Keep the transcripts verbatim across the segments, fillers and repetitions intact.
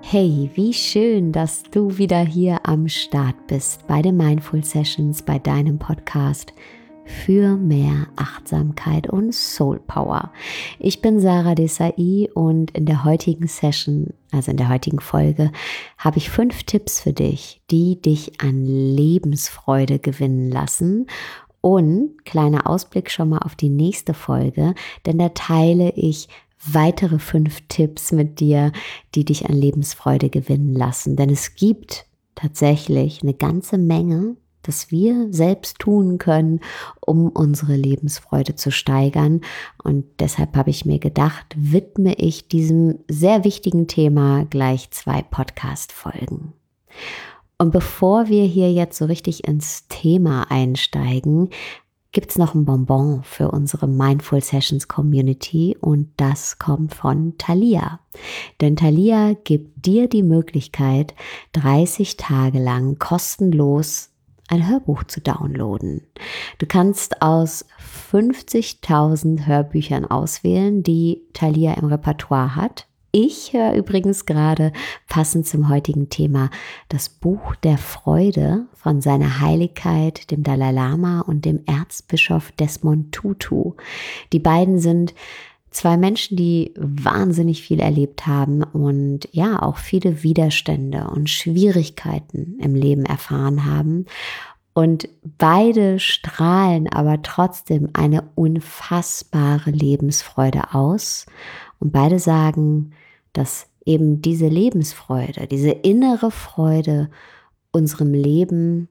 Hey, wie schön, dass du wieder hier am Start bist bei den Mindful Sessions, bei deinem Podcast für mehr Achtsamkeit und Soul Power. Ich bin Sarah Desai und in der heutigen Session, also in der heutigen Folge, habe ich fünf Tipps für dich, die dich an Lebensfreude gewinnen lassen. Und kleiner Ausblick schon mal auf die nächste Folge, denn da teile ich weitere fünf Tipps mit dir, die dich an Lebensfreude gewinnen lassen. Denn es gibt tatsächlich eine ganze Menge, das wir selbst tun können, um unsere Lebensfreude zu steigern. Und deshalb habe ich mir gedacht, widme ich diesem sehr wichtigen Thema gleich zwei Podcast-Folgen. Und bevor wir hier jetzt so richtig ins Thema einsteigen, gibt es noch ein Bonbon für unsere Mindful Sessions Community und das kommt von Thalia. Denn Thalia gibt dir die Möglichkeit, dreißig Tage lang kostenlos ein Hörbuch zu downloaden. Du kannst aus fünfzigtausend Hörbüchern auswählen, die Thalia im Repertoire hat. Ich höre übrigens gerade, passend zum heutigen Thema, das Buch der Freude von seiner Heiligkeit, dem Dalai Lama und dem Erzbischof Desmond Tutu. Die beiden sind zwei Menschen, die wahnsinnig viel erlebt haben und ja auch viele Widerstände und Schwierigkeiten im Leben erfahren haben. Und beide strahlen aber trotzdem eine unfassbare Lebensfreude aus. Und beide sagen, dass eben diese Lebensfreude, diese innere Freude unserem Leben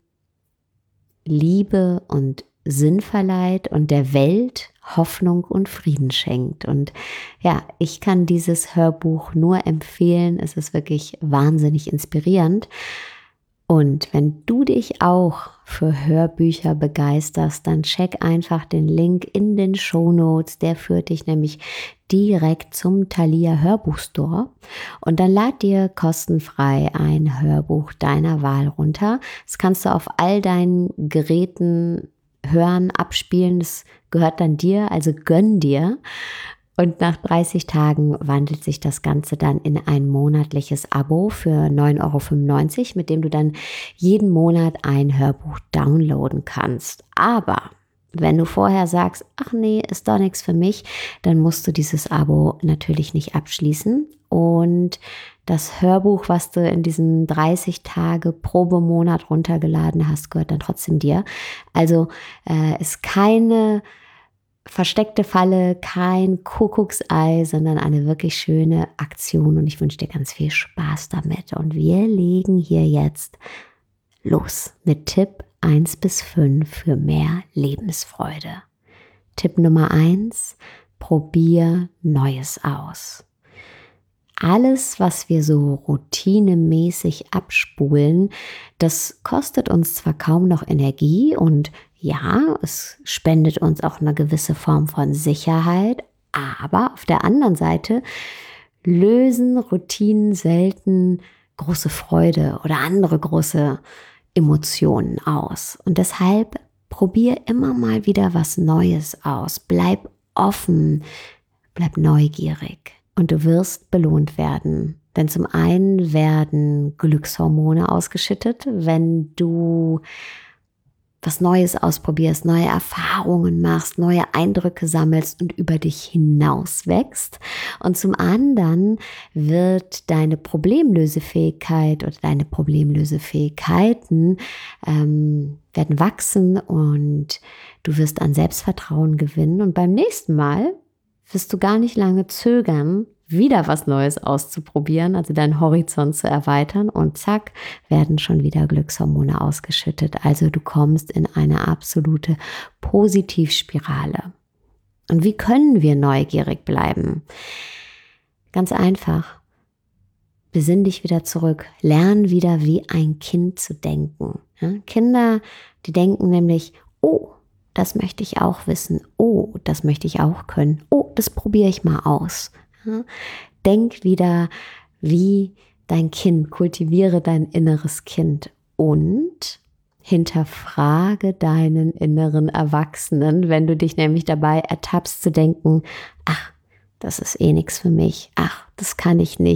Liebe und Sinn verleiht und der Welt Hoffnung und Frieden schenkt. Und ja, ich kann dieses Hörbuch nur empfehlen. Es ist wirklich wahnsinnig inspirierend. Und wenn du dich auch für Hörbücher begeisterst, dann check einfach den Link in den Shownotes. Der führt dich nämlich direkt zum Thalia Hörbuchstore. Und dann lad dir kostenfrei ein Hörbuch deiner Wahl runter. Das kannst du auf all deinen Geräten hören, abspielen. Das gehört dann dir, also gönn dir. Und nach dreißig Tagen wandelt sich das Ganze dann in ein monatliches Abo für neun Euro fünfundneunzig, mit dem du dann jeden Monat ein Hörbuch downloaden kannst. Aber wenn du vorher sagst, ach nee, ist doch nichts für mich, dann musst du dieses Abo natürlich nicht abschließen. Und das Hörbuch, was du in diesen dreißig Tage Probemonat runtergeladen hast, gehört dann trotzdem dir. Also äh, ist keine versteckte Falle, kein Kuckucksei, sondern eine wirklich schöne Aktion und ich wünsche dir ganz viel Spaß damit. Und wir legen hier jetzt los mit Tipp eins bis fünf für mehr Lebensfreude. Tipp Nummer eins, probier Neues aus. Alles, was wir so routinemäßig abspulen, das kostet uns zwar kaum noch Energie und ja, es spendet uns auch eine gewisse Form von Sicherheit, aber auf der anderen Seite lösen Routinen selten große Freude oder andere große Emotionen aus. Und deshalb probier immer mal wieder was Neues aus. Bleib offen, bleib neugierig. Und du wirst belohnt werden. Denn zum einen werden Glückshormone ausgeschüttet, wenn du was Neues ausprobierst, neue Erfahrungen machst, neue Eindrücke sammelst und über dich hinaus wächst. Und zum anderen wird deine Problemlösefähigkeit oder deine Problemlösefähigkeiten ähm, werden wachsen und du wirst an Selbstvertrauen gewinnen. Und beim nächsten Mal wirst du gar nicht lange zögern, wieder was Neues auszuprobieren, also deinen Horizont zu erweitern und zack, werden schon wieder Glückshormone ausgeschüttet. Also du kommst in eine absolute Positivspirale. Und wie können wir neugierig bleiben? Ganz einfach. Besinn dich wieder zurück. Lern wieder wie ein Kind zu denken. Ja? Kinder, die denken nämlich, oh, das möchte ich auch wissen. Oh, das möchte ich auch können. Oh, das probiere ich mal aus. Ja? Denk wieder wie dein Kind. Kultiviere dein inneres Kind und hinterfrage deinen inneren Erwachsenen, wenn du dich nämlich dabei ertappst zu denken, ach, das ist eh nichts für mich. Ach, das kann ich nicht.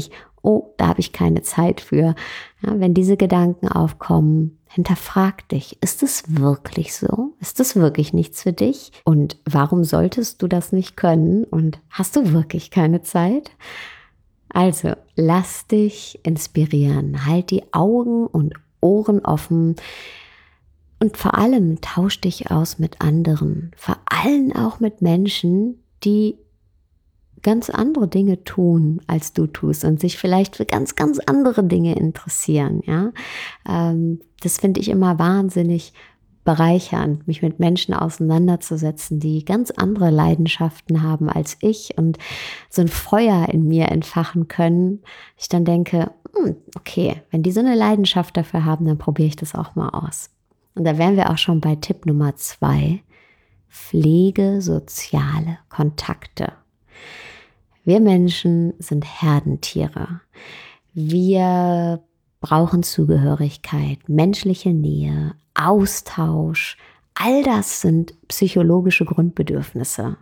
oh, da habe ich keine Zeit für. Ja, wenn diese Gedanken aufkommen, hinterfrag dich, ist es wirklich so? Ist das wirklich nichts für dich? Und warum solltest du das nicht können? Und hast du wirklich keine Zeit? Also, lass dich inspirieren, halt die Augen und Ohren offen und vor allem tausch dich aus mit anderen, vor allem auch mit Menschen, die ganz andere Dinge tun, als du tust und sich vielleicht für ganz, ganz andere Dinge interessieren. Ja, ähm, das finde ich immer wahnsinnig bereichernd, mich mit Menschen auseinanderzusetzen, die ganz andere Leidenschaften haben als ich und so ein Feuer in mir entfachen können. Ich dann denke, hm, okay, wenn die so eine Leidenschaft dafür haben, dann probiere ich das auch mal aus. Und da wären wir auch schon bei Tipp Nummer zwei. Pflege soziale Kontakte. Wir Menschen sind Herdentiere. Wir brauchen Zugehörigkeit, menschliche Nähe, Austausch. All das sind psychologische Grundbedürfnisse.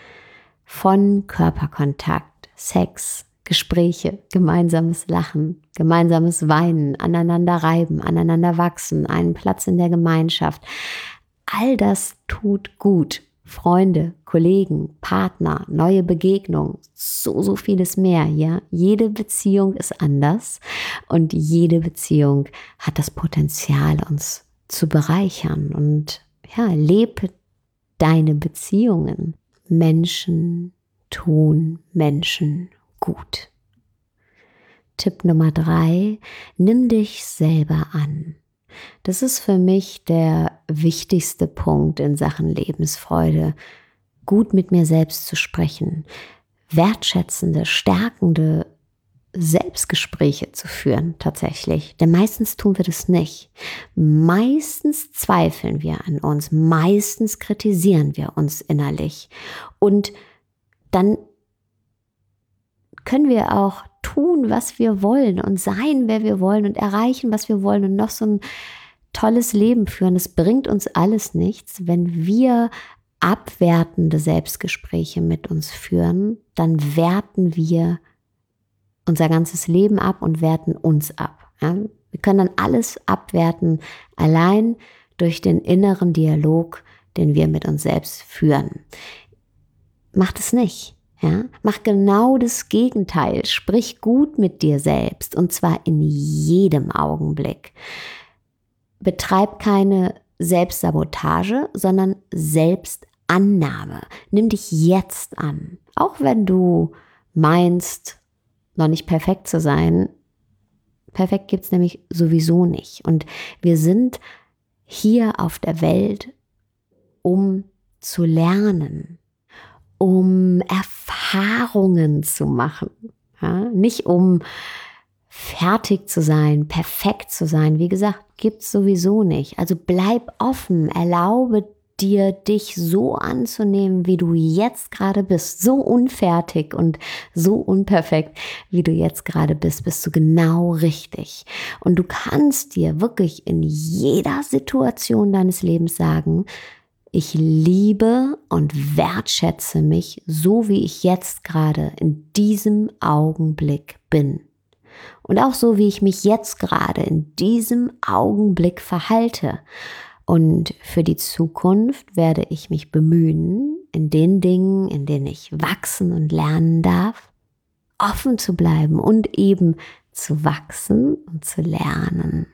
Von Körperkontakt, Sex, Gespräche, gemeinsames Lachen, gemeinsames Weinen, aneinander reiben, aneinander wachsen, einen Platz in der Gemeinschaft. All das tut gut. Freunde, Kollegen, Partner, neue Begegnungen, so, so vieles mehr, ja. Jede Beziehung ist anders und jede Beziehung hat das Potenzial, uns zu bereichern. Und ja, lebe deine Beziehungen. Menschen tun Menschen gut. Tipp Nummer drei, nimm dich selber an. Das ist für mich der wichtigste Punkt in Sachen Lebensfreude, gut mit mir selbst zu sprechen, wertschätzende, stärkende Selbstgespräche zu führen tatsächlich. Denn meistens tun wir das nicht. Meistens zweifeln wir an uns, meistens kritisieren wir uns innerlich. Und dann können wir auch tun, was wir wollen und sein, wer wir wollen und erreichen, was wir wollen und noch so ein tolles Leben führen. Es bringt uns alles nichts, wenn wir abwertende Selbstgespräche mit uns führen, dann werten wir unser ganzes Leben ab und werten uns ab. Ja? Wir können dann alles abwerten, allein durch den inneren Dialog, den wir mit uns selbst führen. Macht es nicht. Ja, mach genau das Gegenteil. Sprich gut mit dir selbst und zwar in jedem Augenblick. Betreib keine Selbstsabotage, sondern Selbstannahme. Nimm dich jetzt an. Auch wenn du meinst, noch nicht perfekt zu sein. Perfekt gibt es nämlich sowieso nicht. Und wir sind hier auf der Welt, um zu lernen, um Erfahrungen zu machen, ja? Nicht um fertig zu sein, perfekt zu sein. Wie gesagt, gibt's sowieso nicht. Also bleib offen, erlaube dir, dich so anzunehmen, wie du jetzt gerade bist. So unfertig und so unperfekt, wie du jetzt gerade bist, bist du genau richtig. Und du kannst dir wirklich in jeder Situation deines Lebens sagen, ich liebe und wertschätze mich, so wie ich jetzt gerade in diesem Augenblick bin. Und auch so, wie ich mich jetzt gerade in diesem Augenblick verhalte. Und für die Zukunft werde ich mich bemühen, in den Dingen, in denen ich wachsen und lernen darf, offen zu bleiben und eben zu wachsen und zu lernen.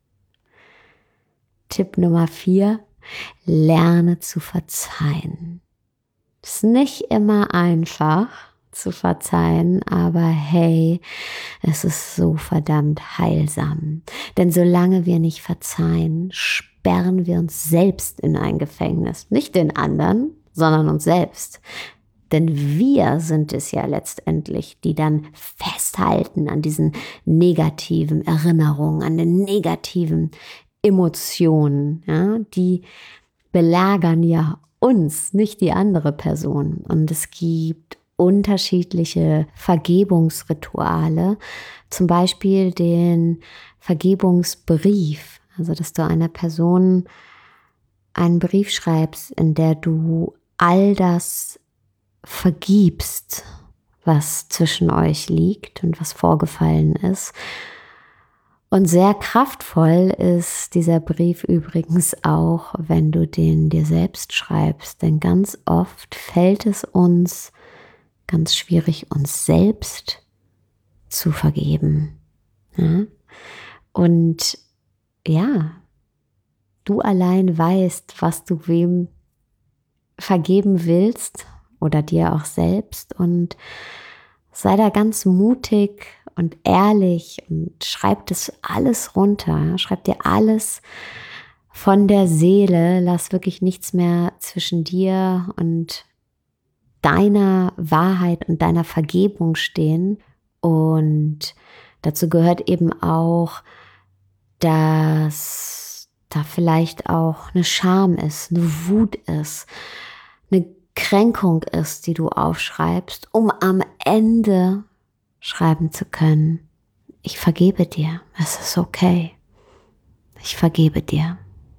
Tipp Nummer vier. Lerne zu verzeihen. Es ist nicht immer einfach zu verzeihen, aber hey, es ist so verdammt heilsam. Denn solange wir nicht verzeihen, sperren wir uns selbst in ein Gefängnis. Nicht den anderen, sondern uns selbst. Denn wir sind es ja letztendlich, die dann festhalten an diesen negativen Erinnerungen, an den negativen Emotionen, ja, die belagern ja uns, nicht die andere Person. Und es gibt unterschiedliche Vergebungsrituale, zum Beispiel den Vergebungsbrief, also dass du einer Person einen Brief schreibst, in der du all das vergibst, was zwischen euch liegt und was vorgefallen ist. Und sehr kraftvoll ist dieser Brief übrigens auch, wenn du den dir selbst schreibst, denn ganz oft fällt es uns ganz schwierig, uns selbst zu vergeben. Ja? Und ja, du allein weißt, was du wem vergeben willst oder dir auch selbst, und sei da ganz mutig und ehrlich und schreib das alles runter, schreib dir alles von der Seele, lass wirklich nichts mehr zwischen dir und deiner Wahrheit und deiner Vergebung stehen. Und dazu gehört eben auch, dass da vielleicht auch eine Scham ist, eine Wut ist, eine Kränkung ist, die du aufschreibst, um am Ende schreiben zu können: Ich vergebe dir, es ist okay, ich vergebe dir.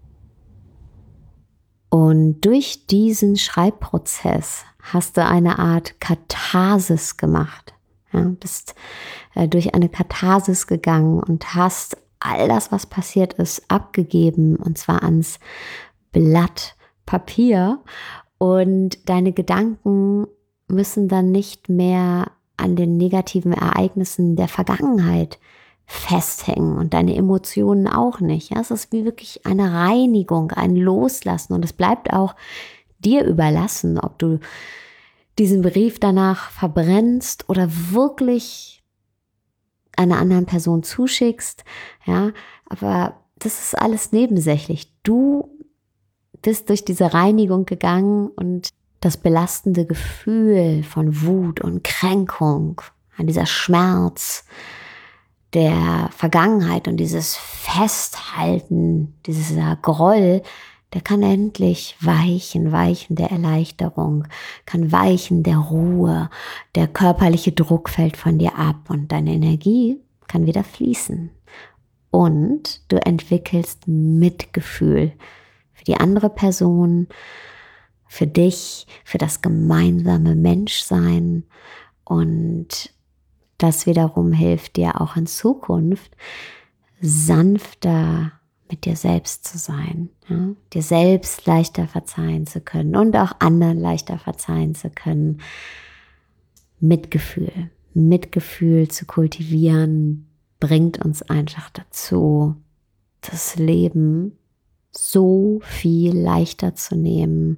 Und durch diesen Schreibprozess hast du eine Art Katharsis gemacht. Ja, bist äh, durch eine Katharsis gegangen und hast all das, was passiert ist, abgegeben, und zwar ans Blatt Papier. Und deine Gedanken müssen dann nicht mehr an den negativen Ereignissen der Vergangenheit festhängen und deine Emotionen auch nicht. Ja, es ist wie wirklich eine Reinigung, ein Loslassen, und es bleibt auch dir überlassen, ob du diesen Brief danach verbrennst oder wirklich einer anderen Person zuschickst. Ja, aber das ist alles nebensächlich. Du bist durch diese Reinigung gegangen, und das belastende Gefühl von Wut und Kränkung, dieser Schmerz der Vergangenheit und dieses Festhalten, dieser Groll, der kann endlich weichen, weichen der Erleichterung, kann weichen der Ruhe, der körperliche Druck fällt von dir ab und deine Energie kann wieder fließen. Und du entwickelst Mitgefühl für die andere Person, für dich, für das gemeinsame Menschsein, und das wiederum hilft dir auch in Zukunft, sanfter mit dir selbst zu sein, ja? Dir selbst leichter verzeihen zu können und auch anderen leichter verzeihen zu können. Mitgefühl, Mitgefühl zu kultivieren, bringt uns einfach dazu, das Leben so viel leichter zu nehmen,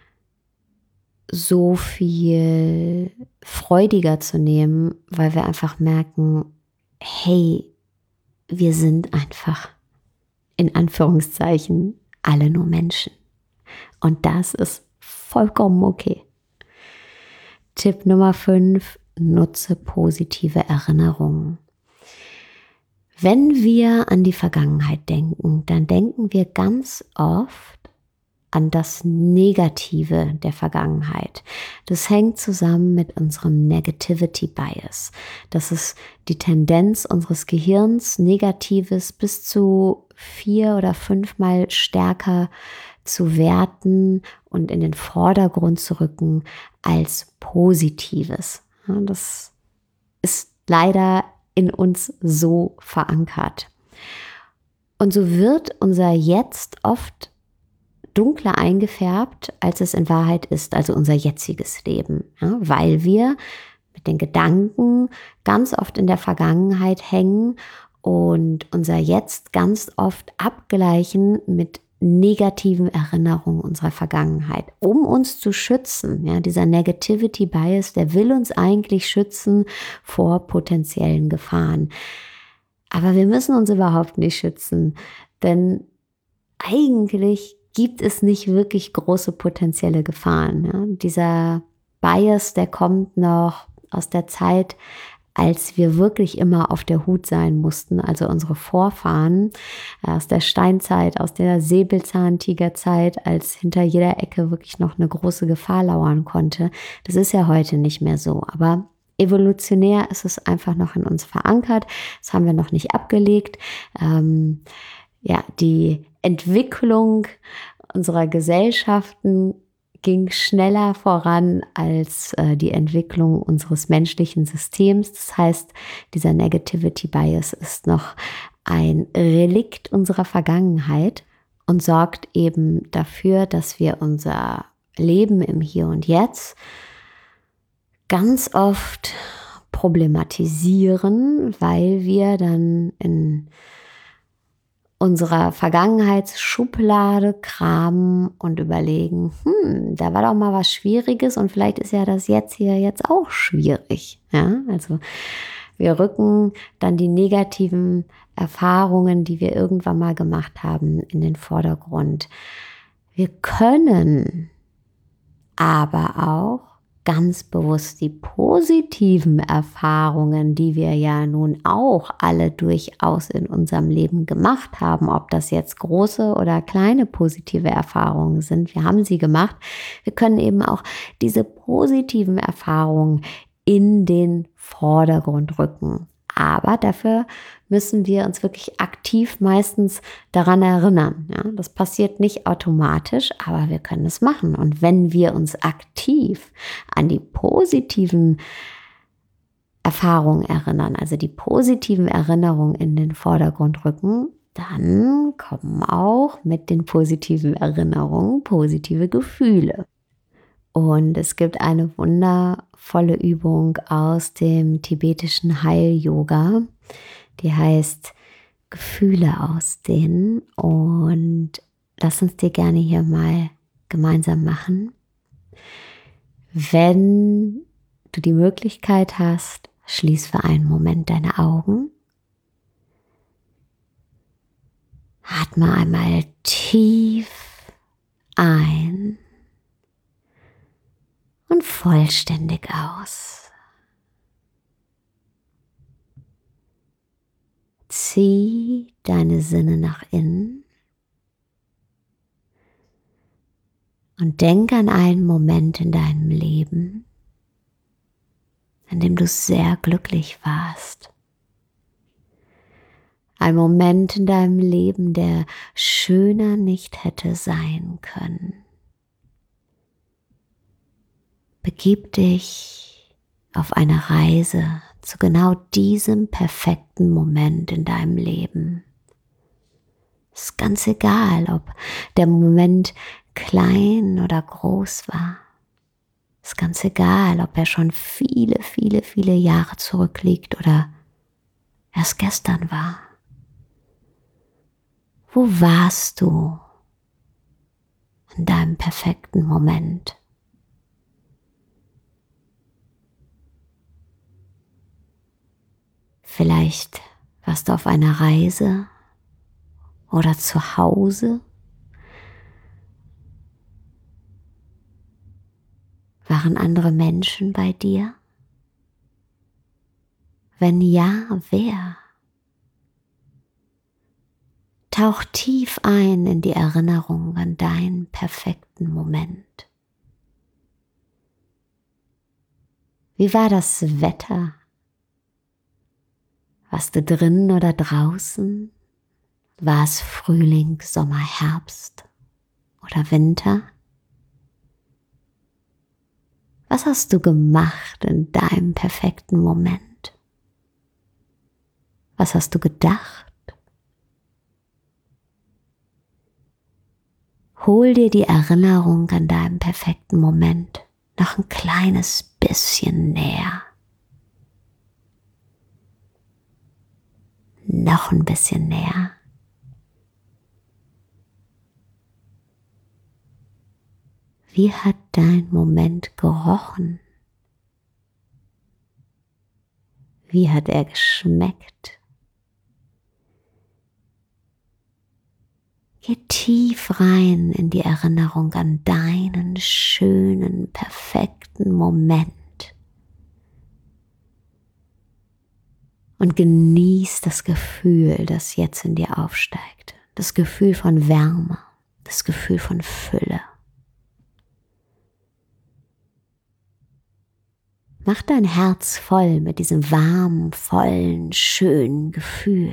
so viel freudiger zu nehmen, weil wir einfach merken, hey, wir sind einfach in Anführungszeichen alle nur Menschen. Und das ist vollkommen okay. Tipp Nummer fünf, nutze positive Erinnerungen. Wenn wir an die Vergangenheit denken, dann denken wir ganz oft an das Negative der Vergangenheit. Das hängt zusammen mit unserem Negativity Bias. Das ist die Tendenz unseres Gehirns, Negatives bis zu vier oder fünfmal stärker zu werten und in den Vordergrund zu rücken als Positives. Das ist leider in uns so verankert. Und so wird unser Jetzt oft dunkler eingefärbt, als es in Wahrheit ist, also unser jetziges Leben, ja, weil wir mit den Gedanken ganz oft in der Vergangenheit hängen und unser Jetzt ganz oft abgleichen mit negativen Erinnerungen unserer Vergangenheit, um uns zu schützen. Ja, dieser Negativity Bias, der will uns eigentlich schützen vor potenziellen Gefahren. Aber wir müssen uns überhaupt nicht schützen, denn eigentlich gibt es nicht wirklich große potenzielle Gefahren. Ja? Dieser Bias, der kommt noch aus der Zeit, als wir wirklich immer auf der Hut sein mussten, also unsere Vorfahren aus der Steinzeit, aus der Säbelzahntigerzeit, als hinter jeder Ecke wirklich noch eine große Gefahr lauern konnte. Das ist ja heute nicht mehr so, aber evolutionär ist es einfach noch in uns verankert. Das haben wir noch nicht abgelegt. Ähm, ja, die Entwicklung unserer Gesellschaften ging schneller voran als äh, die Entwicklung unseres menschlichen Systems. Das heißt, dieser Negativity Bias ist noch ein Relikt unserer Vergangenheit und sorgt eben dafür, dass wir unser Leben im Hier und Jetzt ganz oft problematisieren, weil wir dann in unserer Vergangenheitsschublade kramen und überlegen, hm, da war doch mal was Schwieriges und vielleicht ist ja das jetzt hier jetzt auch schwierig. Ja, also wir rücken dann die negativen Erfahrungen, die wir irgendwann mal gemacht haben, in den Vordergrund. Wir können aber auch ganz bewusst die positiven Erfahrungen, die wir ja nun auch alle durchaus in unserem Leben gemacht haben, ob das jetzt große oder kleine positive Erfahrungen sind, wir haben sie gemacht. Wir können eben auch diese positiven Erfahrungen in den Vordergrund rücken. Aber dafür müssen wir uns wirklich aktiv meistens daran erinnern. Ja, das passiert nicht automatisch, aber wir können es machen. Und wenn wir uns aktiv an die positiven Erfahrungen erinnern, also die positiven Erinnerungen in den Vordergrund rücken, dann kommen auch mit den positiven Erinnerungen positive Gefühle. Und es gibt eine wundervolle Übung aus dem tibetischen Heil-Yoga, die heißt Gefühle ausdehnen. Und lass uns die gerne hier mal gemeinsam machen. Wenn du die Möglichkeit hast, schließ für einen Moment deine Augen. Atme einmal tief ein und vollständig aus. Zieh deine Sinne nach innen und denk an einen Moment in deinem Leben, in dem du sehr glücklich warst. Ein Moment in deinem Leben, der schöner nicht hätte sein können. Begib dich auf eine Reise zu genau diesem perfekten Moment in deinem Leben. Es ist ganz egal, ob der Moment klein oder groß war. Es ist ganz egal, ob er schon viele, viele, viele Jahre zurückliegt oder erst gestern war. Wo warst du in deinem perfekten Moment? Vielleicht warst du auf einer Reise oder zu Hause. Waren andere Menschen bei dir? Wenn ja, wer? Tauch tief ein in die Erinnerung an deinen perfekten Moment. Wie war das Wetter? Warst du drinnen oder draußen? War es Frühling, Sommer, Herbst oder Winter? Was hast du gemacht in deinem perfekten Moment? Was hast du gedacht? Hol dir die Erinnerung an deinen perfekten Moment noch ein kleines bisschen näher. Noch ein bisschen näher. Wie hat dein Moment gerochen? Wie hat er geschmeckt? Geh tief rein in die Erinnerung an deinen schönen, perfekten Moment. Und genieß das Gefühl, das jetzt in dir aufsteigt. Das Gefühl von Wärme, das Gefühl von Fülle. Mach dein Herz voll mit diesem warmen, vollen, schönen Gefühl.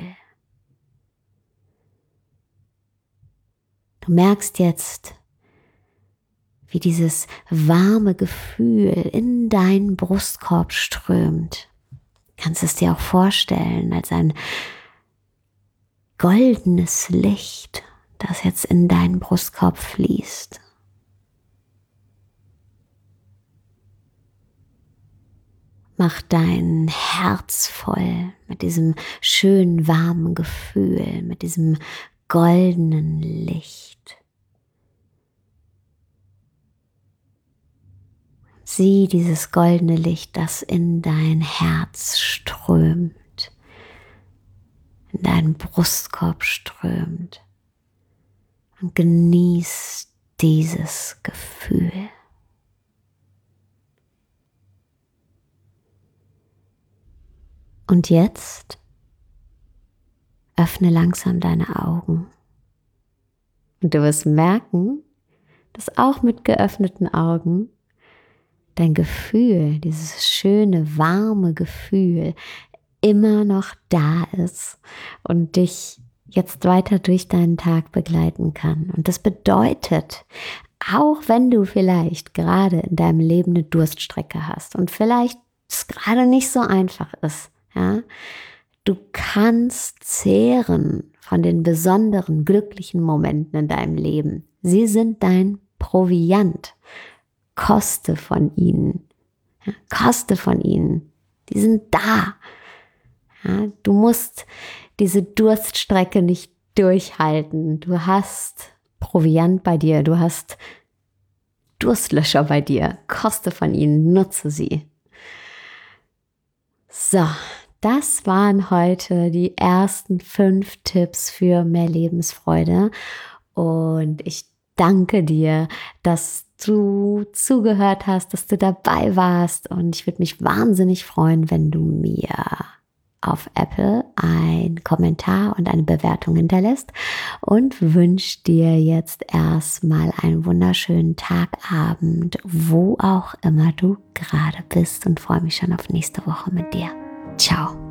Du merkst jetzt, wie dieses warme Gefühl in deinen Brustkorb strömt. Kannst es dir auch vorstellen als ein goldenes Licht, das jetzt in deinen Brustkorb fließt. Mach dein Herz voll mit diesem schönen warmen Gefühl, mit diesem goldenen Licht. Sieh dieses goldene Licht, das in dein Herz strömt, in deinen Brustkorb strömt, und genieß dieses Gefühl. Und jetzt öffne langsam deine Augen. Und du wirst merken, dass auch mit geöffneten Augen dein Gefühl, dieses schöne, warme Gefühl immer noch da ist und dich jetzt weiter durch deinen Tag begleiten kann. Und das bedeutet, auch wenn du vielleicht gerade in deinem Leben eine Durststrecke hast und vielleicht es gerade nicht so einfach ist, ja, du kannst zehren von den besonderen, glücklichen Momenten in deinem Leben. Sie sind dein Proviant. Koste von ihnen. Ja, koste von ihnen. Die sind da. Ja, du musst diese Durststrecke nicht durchhalten. Du hast Proviant bei dir. Du hast Durstlöscher bei dir. Koste von ihnen. Nutze sie. So, das waren heute die ersten fünf Tipps für mehr Lebensfreude. Und ich danke dir, dass du zugehört hast, dass du dabei warst. Und ich würde mich wahnsinnig freuen, wenn du mir auf Apple einen Kommentar und eine Bewertung hinterlässt, und wünsche dir jetzt erstmal einen wunderschönen Tagabend, wo auch immer du gerade bist, und freue mich schon auf nächste Woche mit dir. Ciao.